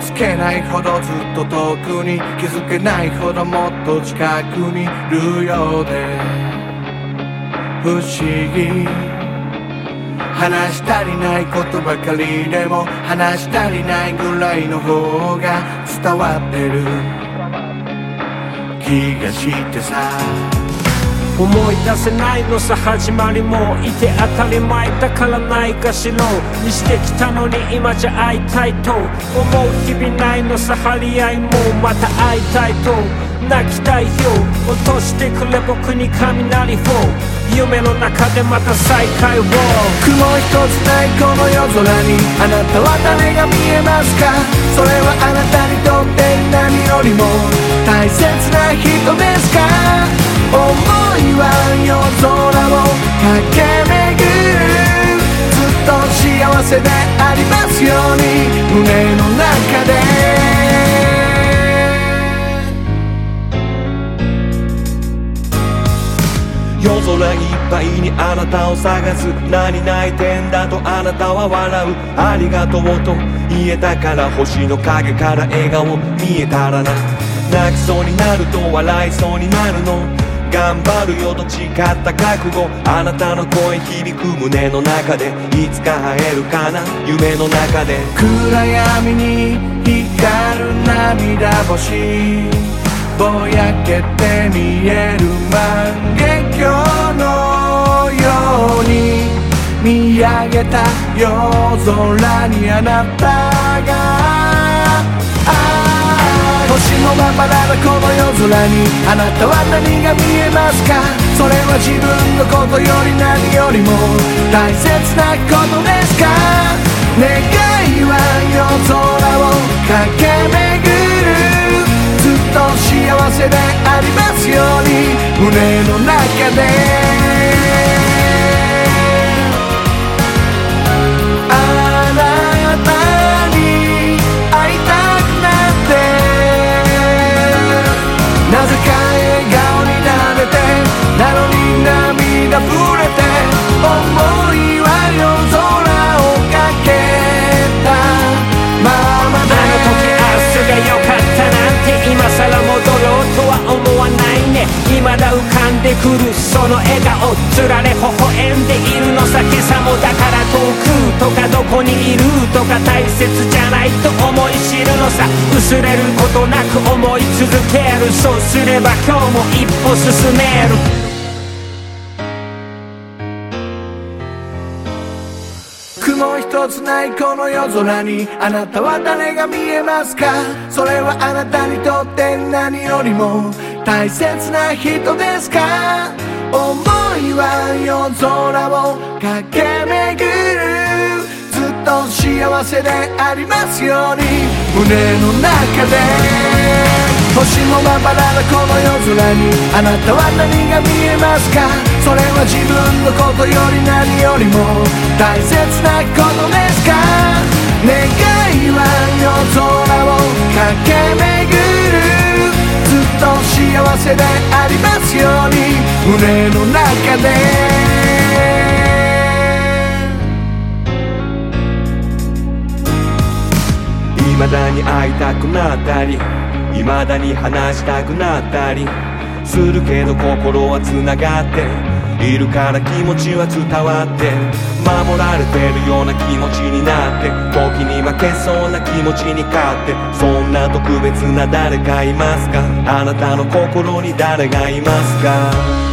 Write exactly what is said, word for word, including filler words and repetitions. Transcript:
つけないほどずっと遠くに、気づけないほどもっと近くにいるようで不思議。話し足りないことばかりでも話し足りないぐらいの方が伝わってる気がしてさ。 思い出せないのさ始まりも、いて当たり前だからないがしろにしてきたのに今じゃ会いたいと思う日々ないのさ。張り合いもまた会いたいと泣きたいよ。落としてくれ僕に雷フォー、夢の中でまた再会を。 雲一つないこの夜空にあなたは誰が見えますか。それはあなたにとって何よりも大切な人ですか。思いは夜空を駆け巡る、ずっと幸せでありますように胸の中で。 夜空いっぱいにあなたを探す、何泣いてんだとあなたは笑う。ありがとうと言えたから星の陰から笑顔見えたらな。泣きそうになると笑いそうになるの、頑張るよと誓った覚悟。あなたの声響く胸の中でいつか会えるかな夢の中で。 暗闇に光る涙星ぼやけて見える万華鏡のように見上げた夜空にあなたが、星もまばらなこの夜空にあなたは何が見えますか。それは自分のことより何よりも大切なことですか。願いは夜空を駆け巡る、ずっと幸せでありますように胸の中で。なのに涙触れて思いは夜空をかけたままで。 あの時明日が良かったなんて今さら戻ろうとは思わないね。未だ浮かんでくるその笑顔、つられ微笑んでいるのさ。今朝もだから遠くとかどこにいるとか大切じゃないと思い知るのさ。薄れることなく思い続ける、そうすれば今日も一歩進める。 雲一つないこの夜空にあなたは誰が見えますか。それはあなたにとって何よりも大切な人ですか。思いは夜空を駆け巡る、ずっと幸せでありますように胸の中で。星もまばらなこの夜空にあなたは何が見えますか。それは自分のことより何よりも大切なことですか。願いは夜空を駆け巡る、ずっと幸せでありますように胸の中で。 未だに会いたくなったり未だに話したくなったりするけど心はつながっているから気持ちは伝わって、守られてるような気持ちになって、時に負けそうな気持ちに勝って。そんな特別な誰かいますか。あなたの心に誰がいますか。